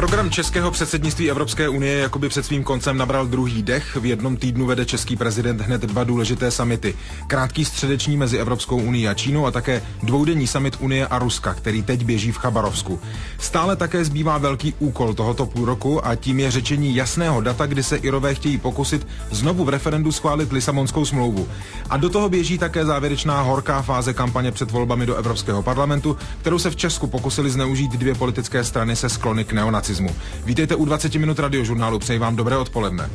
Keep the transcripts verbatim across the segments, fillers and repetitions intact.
Program českého předsednictví Evropské unie jakoby před svým koncem nabral druhý dech. V jednom týdnu vede český prezident hned dva důležité summity. Krátký středeční mezi Evropskou unií a Čínou a také dvoudenní summit Unie a Ruska, který teď běží v Chabarovsku. Stále také zbývá velký úkol tohoto půl roku a tím je řečení jasného data, kdy se Irové chtějí pokusit znovu v referendu schválit Lisabonskou smlouvu. A do toho běží také závěrečná horká fáze kampaně před volbami do Evropského parlamentu, kterou se v Česku pokusili zneužít dvě politické strany se sklony k neonacismu. Vítejte u dvacet minut radiožurnálu, přeji vám dobré odpoledne.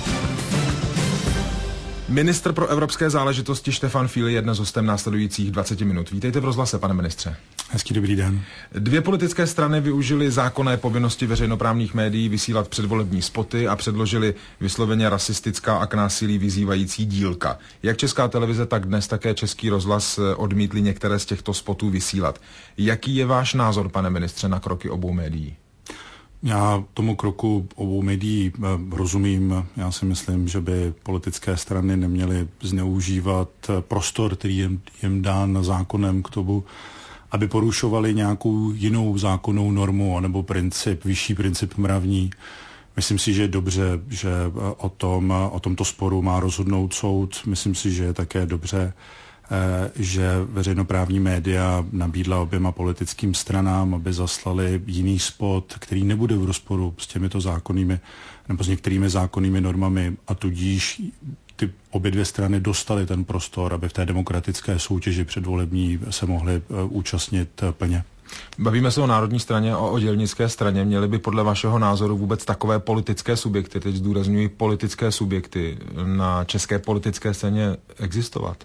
Ministr pro evropské záležitosti Štefan Fíl je dnes hostem následujících dvacet minut. Vítejte v rozhlase, pane ministře. Hezký dobrý den. Dvě politické strany využily zákonné povinnosti veřejnoprávních médií vysílat předvolební spoty a předložili vysloveně rasistická a k násilí vyzývající dílka. Jak Česká televize, tak dnes také Český rozhlas odmítli některé z těchto spotů vysílat. Jaký je váš názor, pane ministře, na kroky obou médií? Já tomu kroku obou médií rozumím. Já si myslím, že by politické strany neměly zneužívat prostor, který je jim dán zákonem k tomu, aby porušovali nějakou jinou zákonnou normu nebo princip, vyšší princip mravní. Myslím si, že je dobře, že o tom, o tomto sporu má rozhodnout soud. Myslím si, že je také dobře, že veřejnoprávní média nabídla oběma politickým stranám, aby zaslali jiný spot, který nebude v rozporu s těmito zákonnými nebo s některými zákonnými normami, a tudíž ty obě dvě strany dostaly ten prostor, aby v té demokratické soutěži předvolební se mohly účastnit plně. Bavíme se o národní straně a o dělnické straně. Měly by podle vašeho názoru vůbec takové politické subjekty, teď zdůrazňuji politické subjekty, na české politické scéně existovat?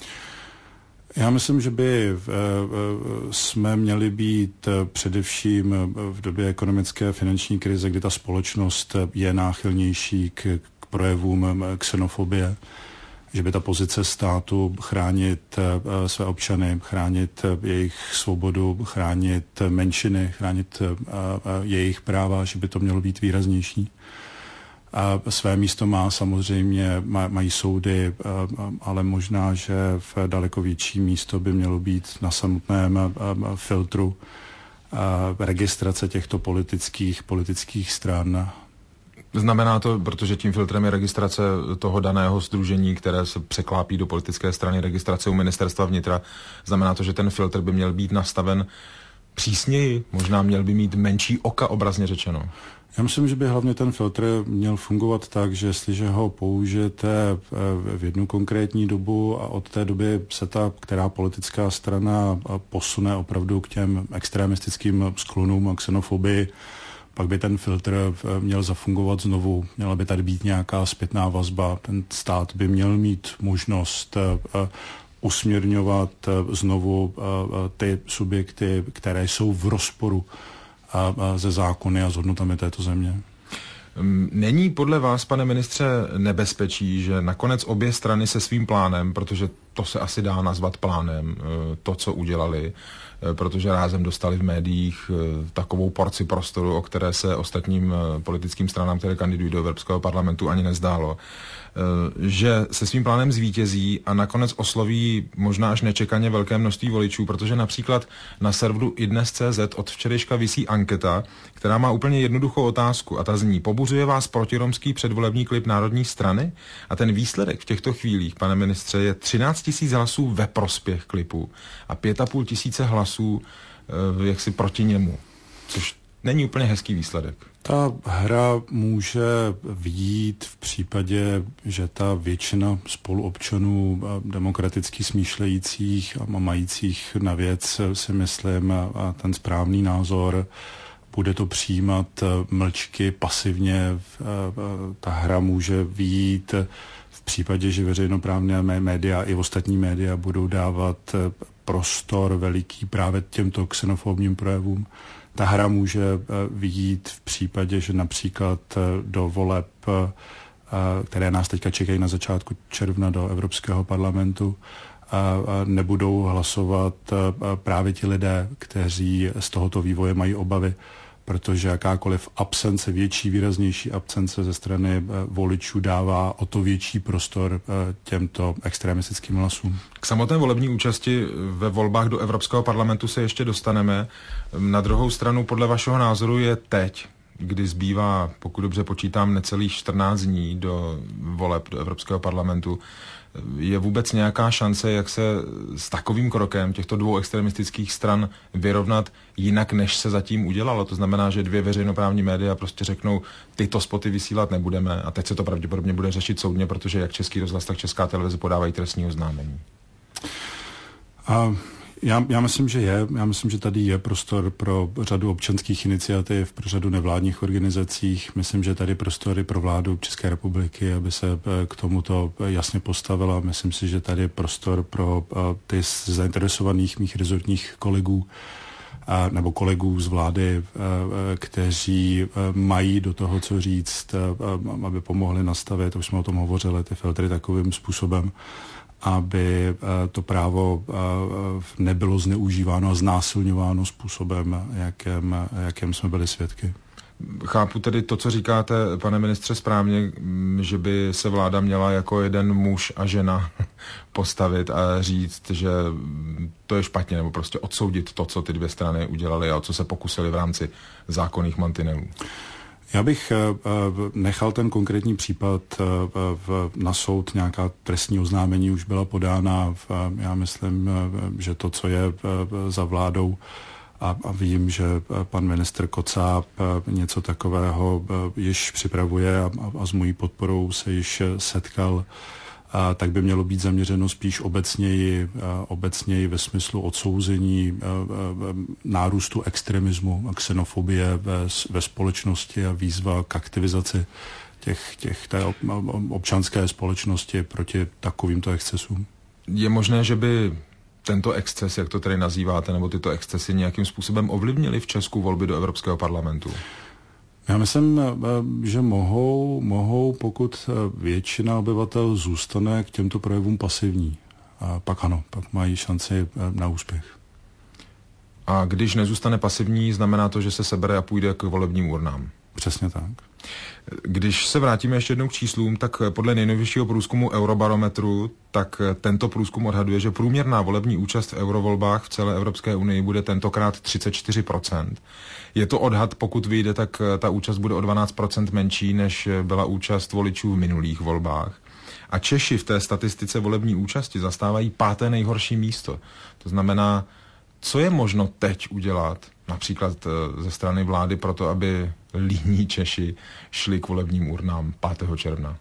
Já myslím, že by jsme měli být především v době ekonomické a finanční krize, kdy ta společnost je náchylnější k, k projevům xenofobie, že by ta pozice státu chránit své občany, chránit jejich svobodu, chránit menšiny, chránit jejich práva, že by to mělo být výraznější. A své místo má samozřejmě, mají soudy, ale možná, že v daleko větší místo by mělo být na samotném filtru registrace těchto politických, politických stran. Znamená to, protože tím filtrem je registrace toho daného sdružení, které se překlápí do politické strany, registrace u ministerstva vnitra, znamená to, že ten filtr by měl být nastaven přísněji, možná měl by mít menší oka, obrazně řečeno. Já myslím, že by hlavně ten filtr měl fungovat tak, že jestliže ho použijete v jednu konkrétní dobu a od té doby se ta, která politická strana posune opravdu k těm extremistickým sklonům a xenofobii, pak by ten filtr měl zafungovat znovu. Měla by tady být nějaká zpětná vazba. Ten stát by měl mít možnost usměrňovat znovu ty subjekty, které jsou v rozporu a, a ze zákony a s hodnotami této země. Není podle vás, pane ministře, nebezpečí, že nakonec obě strany se svým plánem, protože to se asi dá nazvat plánem, to, co udělali, protože rázem dostali v médiích takovou porci prostoru, o které se ostatním politickým stranám, které kandidují do Evropského parlamentu, ani nezdálo, že se svým plánem zvítězí a nakonec osloví možná až nečekaně velké množství voličů, protože například na serveru idnes tečka cé zet od včerejška visí anketa, která má úplně jednoduchou otázku a ta zní: pobuřuje vás protiromský předvolební klip Národní strany? A ten výsledek v těchto chvílích, pane ministře, je třináct tisíc hlasů ve prospěch klipu a pět a půl tisíce hlasů e, jaksi proti němu, což není úplně hezký výsledek. Ta hra může vyjít v případě, že ta většina spoluobčanů demokraticky smýšlejících a majících na věc, si myslím, a ten správný názor, bude to přijímat mlčky, pasivně. Ta hra může vyjít v případě, že veřejnoprávné média i ostatní média budou dávat prostor veliký právě těmto xenofobním projevům. Ta hra může vyjít v případě, že například do voleb, které nás teďka čekají na začátku června do Evropského parlamentu, nebudou hlasovat právě ti lidé, kteří z tohoto vývoje mají obavy, protože jakákoliv absence, větší, výraznější absence ze strany voličů dává o to větší prostor těmto extremistickým hlasům. K samotné volební účasti ve volbách do Evropského parlamentu se ještě dostaneme. Na druhou stranu, podle vašeho názoru je teď kdy zbývá, pokud dobře počítám, necelých čtrnáct dní do voleb do Evropského parlamentu, je vůbec nějaká šance, jak se s takovým krokem těchto dvou extremistických stran vyrovnat jinak, než se zatím udělalo? To znamená, že dvě veřejnoprávní média prostě řeknou, tyto spoty vysílat nebudeme a teď se to pravděpodobně bude řešit soudně, protože jak Český rozhlas, tak Česká televize podávají trestní oznámení. A já, já myslím, že je. Já myslím, že tady je prostor pro řadu občanských iniciativ, pro řadu nevládních organizacích. Myslím, že tady prostory pro vládu České republiky, aby se k tomuto jasně postavila. Myslím si, že tady je prostor pro ty zainteresovaných mých rezortních kolegů nebo kolegů z vlády, kteří mají do toho co říct, aby pomohli nastavit, už jsme o tom hovořili, ty filtry takovým způsobem, aby to právo nebylo zneužíváno a znásilňováno způsobem, jakém, jakém jsme byli svědky. Chápu tedy to, co říkáte, pane ministře, správně, že by se vláda měla jako jeden muž a žena postavit a říct, že to je špatně, nebo prostě odsoudit to, co ty dvě strany udělaly a o co se pokusili v rámci zákonných mantinelů. Já bych nechal ten konkrétní případ na soud, nějaká trestní oznámení už byla podána. Já myslím, že to, co je za vládou, a, a vím, že pan ministr Kocáb něco takového již připravuje a, a s mojí podporou se již setkal, a tak by mělo být zaměřeno spíš obecněji, obecněji ve smyslu odsouzení nárůstu extremismu a xenofobie ve, ve společnosti a výzva k aktivizaci těch, těch, té občanské společnosti proti takovýmto excesům. Je možné, že by tento exces, jak to tady nazýváte, nebo tyto excesy nějakým způsobem ovlivnily v Česku volby do Evropského parlamentu? Já myslím, že mohou, mohou, pokud většina obyvatel zůstane k těmto projevům pasivní. A pak ano, pak mají šanci na úspěch. A když nezůstane pasivní, znamená to, že se sebere a půjde k volebním urnám? Přesně tak. Když se vrátíme ještě jednou k číslům, tak podle nejnovějšího průzkumu Eurobarometru, tak tento průzkum odhaduje, že průměrná volební účast v eurovolbách v celé Evropské unii bude tentokrát třicet čtyři procent. Je to odhad, pokud vyjde, tak ta účast bude o dvanáct procent menší, než byla účast voličů v minulých volbách. A Češi v té statistice volební účasti zastávají páté nejhorší místo. To znamená, co je možno teď udělat, například ze strany vlády, proto aby líní Češi šli k volebním urnám pátého června?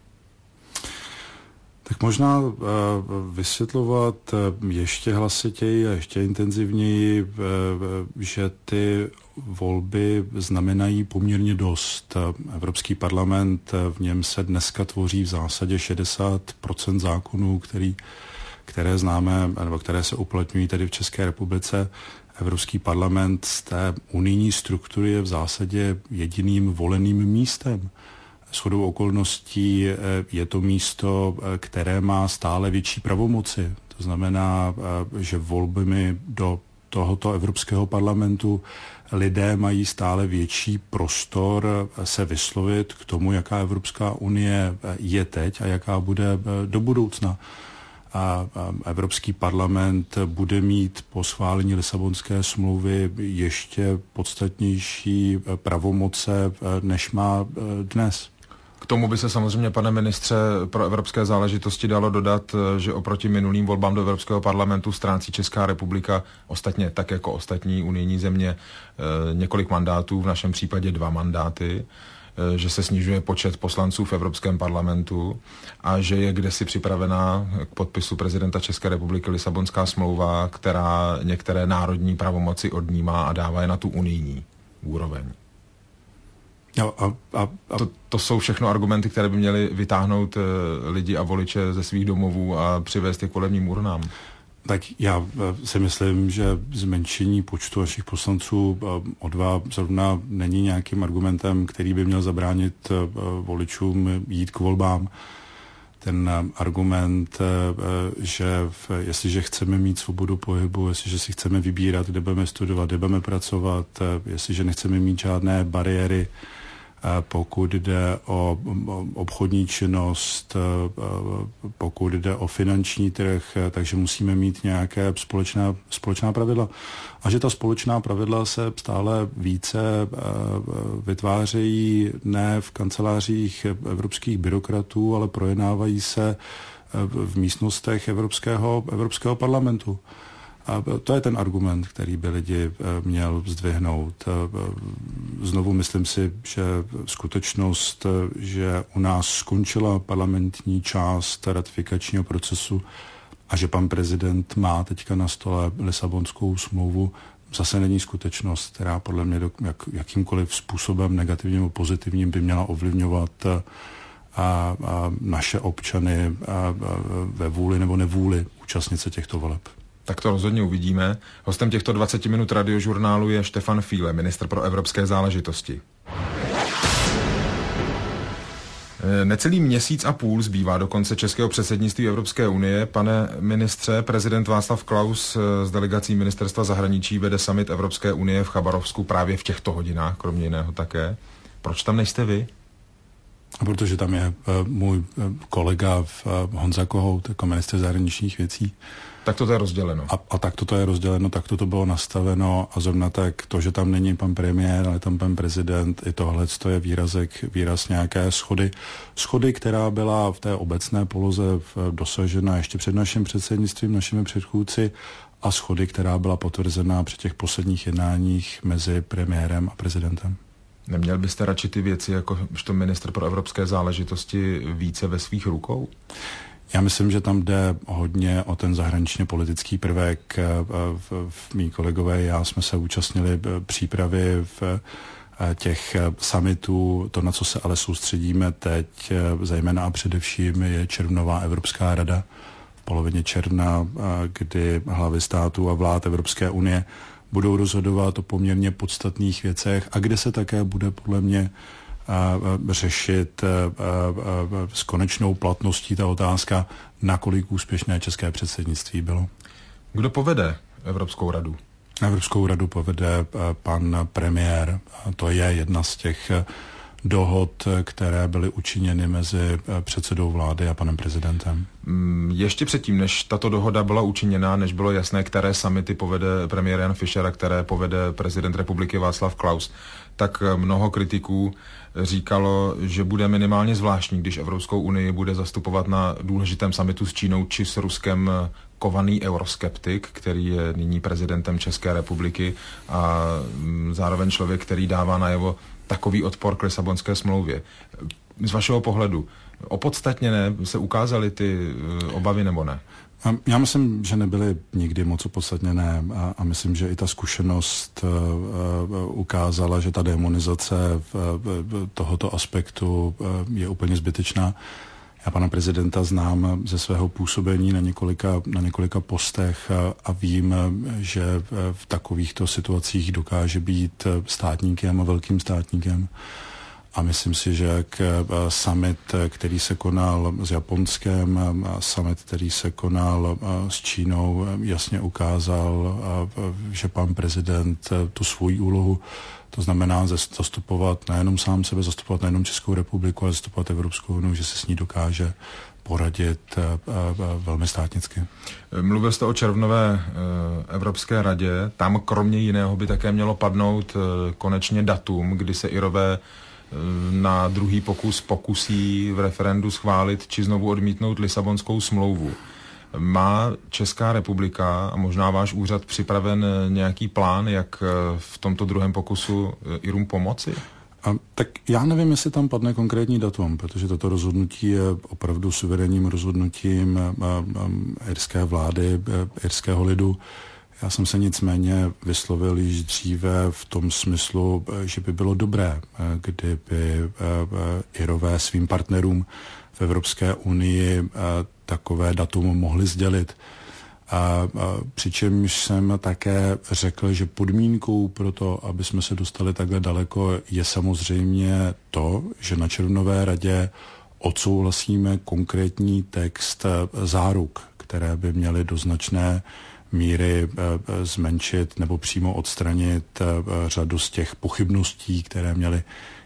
Tak možná uh, vysvětlovat uh, ještě hlasitěji a ještě intenzivněji, uh, že ty volby znamenají poměrně dost. Evropský parlament, v něm se dneska tvoří v zásadě šedesát procent zákonů, který, které známe, nebo které se uplatňují tady v České republice. Evropský parlament z té unijní struktury je v zásadě jediným voleným místem. Shodou okolností je to místo, které má stále větší pravomoci. To znamená, že volbami do tohoto Evropského parlamentu lidé mají stále větší prostor se vyslovit k tomu, jaká Evropská unie je teď a jaká bude do budoucna. A Evropský parlament bude mít po schválení Lisabonské smlouvy ještě podstatnější pravomoce, než má dnes. K tomu by se samozřejmě, pane ministře, pro evropské záležitosti dalo dodat, že oproti minulým volbám do Evropského parlamentu ztrácí Česká republika, ostatně tak jako ostatní unijní země, několik mandátů, v našem případě dva mandáty, že se snižuje počet poslanců v Evropském parlamentu a že je kdesi připravená k podpisu prezidenta České republiky Lisabonská smlouva, která některé národní pravomoci odnímá a dává je na tu unijní úroveň. A, a, a, a... To, to jsou všechno argumenty, které by měly vytáhnout lidi a voliče ze svých domovů a přivést je k volebním urnám. Tak já si myslím, že zmenšení počtu našich poslanců o dva zrovna není nějakým argumentem, který by měl zabránit voličům jít k volbám. Ten argument, že jestliže chceme mít svobodu pohybu, jestliže si chceme vybírat, kde budeme studovat, kde budeme pracovat, jestliže nechceme mít žádné bariéry pokud jde o obchodní činnost, pokud jde o finanční trh, takže musíme mít nějaké společná, společná pravidla. A že ta společná pravidla se stále více vytvářejí ne v kancelářích evropských byrokratů, ale projednávají se v místnostech Evropského, Evropského parlamentu. A to je ten argument, který by lidi měl zdvihnout. Znovu myslím si, že skutečnost, že u nás skončila parlamentní část ratifikačního procesu a že pan prezident má teďka na stole Lisabonskou smlouvu, zase není skutečnost, která podle mě jak, jakýmkoliv způsobem negativním nebo pozitivním by měla ovlivňovat a, a naše občany a, a ve vůli nebo nevůli účastnit se těchto voleb. Tak to rozhodně uvidíme. Hostem těchto dvaceti minut radiožurnálu je Štefan Fíle, ministr pro evropské záležitosti. Necelý měsíc a půl zbývá do konce českého předsednictví Evropské unie. Pane ministře, prezident Václav Klaus s delegací ministerstva zahraničí vede summit Evropské unie v Chabarovsku právě v těchto hodinách, kromě jiného také. Proč tam nejste vy? Protože tam je uh, můj uh, kolega uh, Honza Kohout jako ministr zahraničních věcí. Tak to je rozděleno. A, a tak to je rozděleno, tak to bylo nastaveno a zrovna tak to, že tam není pan premiér, ale tam pan prezident, i tohle to je výrazek, výraz nějaké schody. Schody, která byla v té obecné poloze dosažena ještě před naším předsednictvím, našimi předchůdci a schody, která byla potvrzená při těch posledních jednáních mezi premiérem a prezidentem. Neměl byste radši ty věci, jako to ministr pro evropské záležitosti, více ve svých rukou? Já myslím, že tam jde hodně o ten zahraničně politický prvek. V, v mý kolegové já jsme se účastnili přípravy v těch summitů. To, na co se ale soustředíme teď, zejména a především, je červnová Evropská rada v polovině června, kdy hlavy států a vlád Evropské unie budou rozhodovat o poměrně podstatných věcech a kde se také bude podle mě řešit s konečnou platností ta otázka, nakolik úspěšné české předsednictví bylo. Kdo povede Evropskou radu? Evropskou radu povede pan premiér. To je jedna z těch dohod, které byly učiněny mezi předsedou vlády a panem prezidentem. Ještě předtím, než tato dohoda byla učiněna, než bylo jasné, které summity povede premiér Jan Fischer a které povede prezident republiky Václav Klaus, tak mnoho kritiků říkalo, že bude minimálně zvláštní, když Evropskou unii bude zastupovat na důležitém summitu s Čínou či s Ruskem kovaný euroskeptik, který je nyní prezidentem České republiky a zároveň člověk, který dává najevo takový odpor k Lisabonské smlouvě. Z vašeho pohledu opodstatněné se ukázaly ty obavy nebo ne? Já myslím, že nebyly nikdy moc opodstatněné a, a myslím, že i ta zkušenost uh, uh, ukázala, že ta demonizace uh, tohoto aspektu uh, je úplně zbytečná. Já pana prezidenta znám ze svého působení na několika, na několika postech a, a vím, že v takovýchto situacích dokáže být státníkem a velkým státníkem. A myslím si, že k summit, který se konal s Japonskem, a summit, který se konal s Čínou, jasně ukázal, že pan prezident tu svoji úlohu, to znamená zastupovat nejenom sám sebe, zastupovat nejenom Českou republiku, ale zastupovat Evropskou unii, že se s ní dokáže poradit velmi státnicky. Mluvil jste o červnové Evropské radě. Tam kromě jiného by také mělo padnout konečně datum, kdy se Irové na druhý pokus pokusí v referendu schválit či znovu odmítnout Lisabonskou smlouvu. Má Česká republika a možná váš úřad připraven nějaký plán, jak v tomto druhém pokusu Irům pomoci? A, tak já nevím, jestli tam padne konkrétní datum, protože toto rozhodnutí je opravdu suverénním rozhodnutím a, a, irské vlády, a, irského lidu. Já jsem se nicméně vyslovil již dříve v tom smyslu, že by bylo dobré, kdyby Irové svým partnerům v Evropské unii takové datum mohli sdělit. A, a přičemž jsem také řekl, že podmínkou pro to, aby jsme se dostali takhle daleko, je samozřejmě to, že na červnové radě odsouhlasíme konkrétní text záruk, které by měly do značné míry zmenšit nebo přímo odstranit řadu z těch pochybností, které měly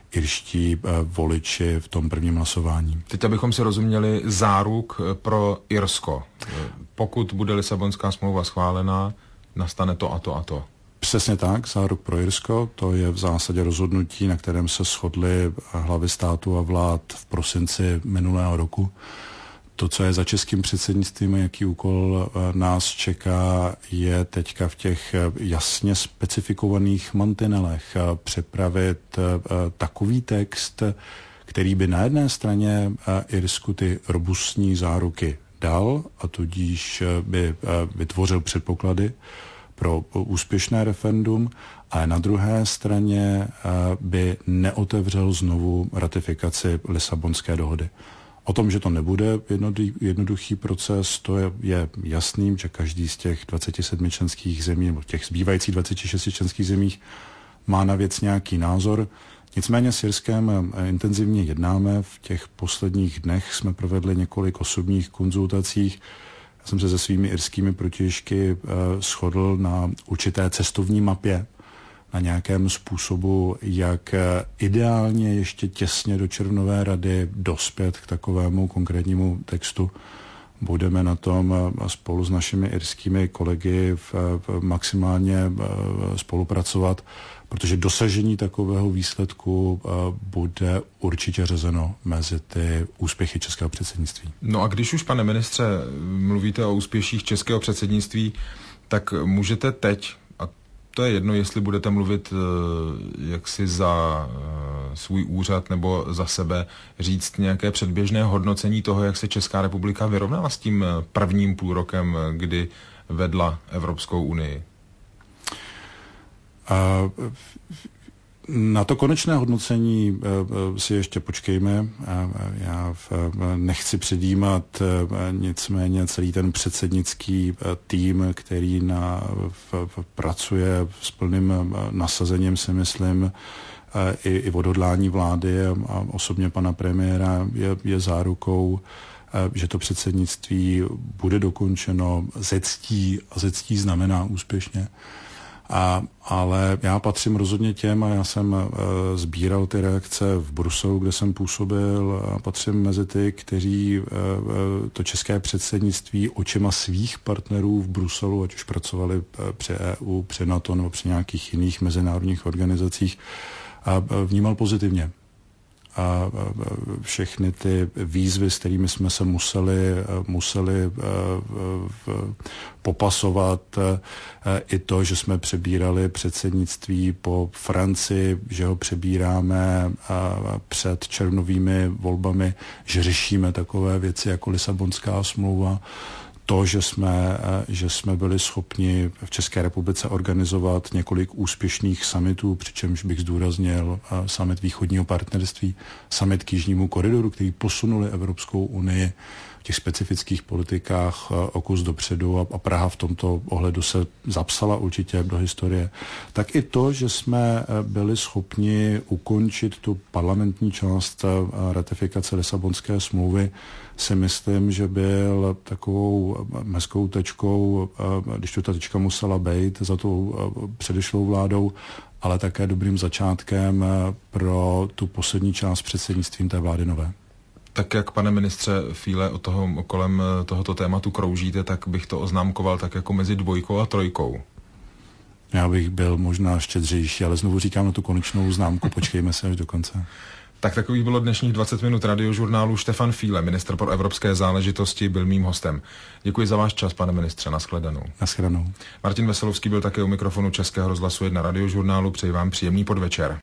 irští voliči v tom prvním hlasování. Teď, abychom si rozuměli, záruk pro Irsko. Pokud bude Lisabonská smlouva schválená, nastane to a to a to. Přesně tak, záruk pro Irsko, to je v zásadě rozhodnutí, na kterém se shodly hlavy státu a vlád v prosinci minulého roku. To, co je za českým předsednictvím, jaký úkol nás čeká, je teďka v těch jasně specifikovaných mantinelech připravit takový text, který by na jedné straně Irsku ty robustní záruky dal a tudíž by vytvořil předpoklady pro úspěšné referendum, a na druhé straně by neotevřel znovu ratifikaci Lisabonské dohody. O tom, že to nebude jednoduchý proces, to je, je jasným, že každý z těch dvaceti sedmi členských zemí, nebo těch zbývajících dvaceti šesti členských zemích má na věc nějaký názor. Nicméně s Irskem intenzivně jednáme. V těch posledních dnech jsme provedli několik osobních konzultacích. Já jsem se se svými irskými protějšky shodl na určité cestovní mapě, na nějakém způsobu, jak ideálně ještě těsně do červnové rady dospět k takovému konkrétnímu textu. Budeme na tom spolu s našimi irskými kolegy v, v maximálně spolupracovat, protože dosažení takového výsledku bude určitě řazeno mezi ty úspěchy českého předsednictví. No a když už, pane ministře, mluvíte o úspěších českého předsednictví, tak můžete teď, a to je jedno, jestli budete mluvit jaksi za svůj úřad nebo za sebe, říct nějaké předběžné hodnocení toho, jak se Česká republika vyrovnala s tím prvním půlrokem, kdy vedla Evropskou unii? A na to konečné hodnocení si ještě počkejme. Já nechci předjímat, nicméně celý ten předsednický tým, který na, pracuje s plným nasazením, si myslím, i, i odhodlání vlády a osobně pana premiéra je, je zárukou, že to předsednictví bude dokončeno ze ctí, a ze ctí znamená úspěšně. A, ale já patřím rozhodně těm, a já jsem e, sbíral ty reakce v Bruselu, kde jsem působil, a patřím mezi ty, kteří e, to české předsednictví očima svých partnerů v Bruselu, ať už pracovali e, při E U, při NATO nebo při nějakých jiných mezinárodních organizacích, a vnímal pozitivně. A všechny ty výzvy, s kterými jsme se museli, museli popasovat, i to, že jsme přebírali předsednictví po Francii, že ho přebíráme před červnovými volbami, že řešíme takové věci jako Lisabonská smlouva, to, že jsme, že jsme byli schopni v České republice organizovat několik úspěšných summitů, přičemž bych zdůraznil summit východního partnerství, summit k jižnímu koridoru, který posunuli Evropskou unii v těch specifických politikách o kus dopředu, a Praha v tomto ohledu se zapsala určitě do historie. Tak i to, že jsme byli schopni ukončit tu parlamentní část ratifikace Lisabonské smlouvy, si myslím, že byl takovou hezkou tečkou, když tu ta tečka musela být za tou předešlou vládou, ale také dobrým začátkem pro tu poslední část předsednictvím té vlády nové. Tak jak, pane ministře Fíle, o toho, kolem tohoto tématu kroužíte, tak bych to oznámkoval tak jako mezi dvojkou a trojkou. Já bych byl možná štědřejší, ale znovu říkám na tu konečnou známku, počkejme se až do konce. Tak takových bylo dnešních dvacet minut radiožurnálu. Štefan Fíle, ministr pro evropské záležitosti, byl mým hostem. Děkuji za váš čas, pane ministře, nashledanou. Nashledanou. Martin Veselovský byl také u mikrofonu Českého rozhlasu jedna radiožurnálu. Přeji vám příjemný podvečer.